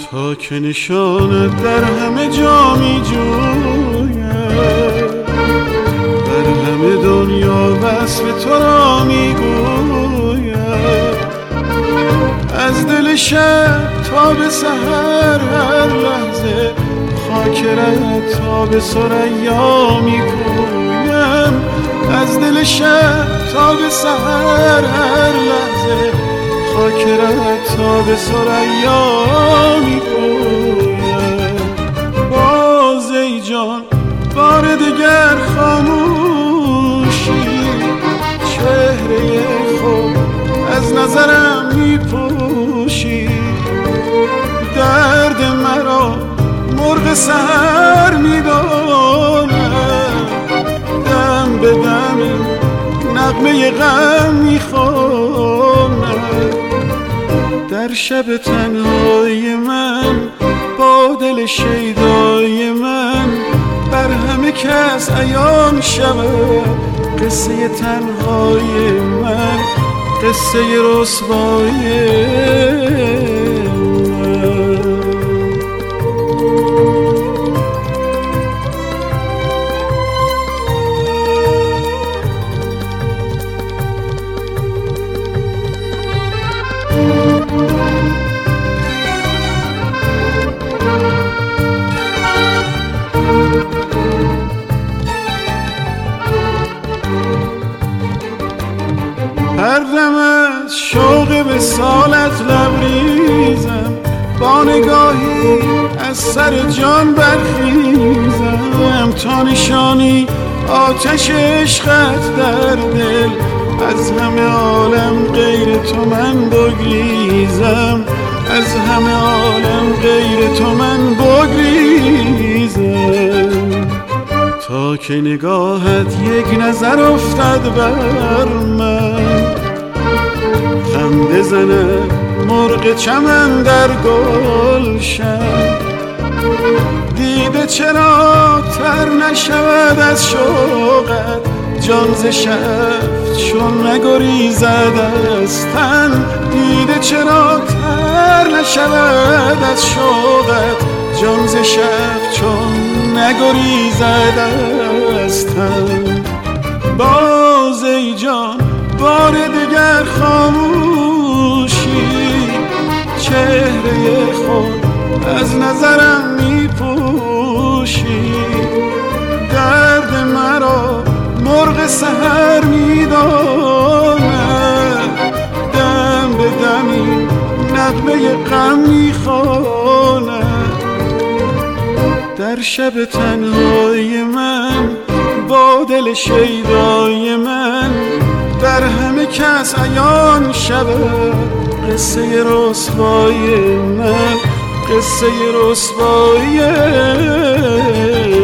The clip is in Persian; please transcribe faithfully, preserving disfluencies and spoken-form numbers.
تا که نشانت در همه جا می جویم، در همه دنیا وصف تو را می گویم. از دل شب تا به سحر هر لحظه خاکرت تا به ثریا می پویم. از دل شب تا به سحر هر لحظه خاکرت تا به ثریا می پویم. باز ای جان بار دگر خاموشی، چهره خود از نظرم می پوشی. درد مرا مرغ سحر می دانم، دم به دم نغمه غم می خوانم. در شب تنهای من با دل شیدای من، بر همه کس عیان شود قصه تنهای من، قصه رسوای من. هر دم از شوق به سالت لبریزم، با نگاهی از سر جان برخیزم. تا نشانی آتش عشقت در دل، از همه عالم غیر تو من بگریزم، از همه عالم غیر تو من بگریزم. تا که نگاهت یک نظر افتد بر من، خنده زنه مرغ چمن در گلشن. دیده چرا تر نشود از شوقت، جان ز شف چون نگریزد از تن. دیده چرا تر نشود از شوقت، جان ز شف چون نگریزد از تن. باز ای جان بار دگر خاموشی، چهره خود از نظرم می پوشی. درد مرا مرغ سحر می داند، دم به دمی نغمه غم می خواند. در شب تنهای من با دل شیدای من، در همه کس عیان شود قصه رسوای من، قصه رسوای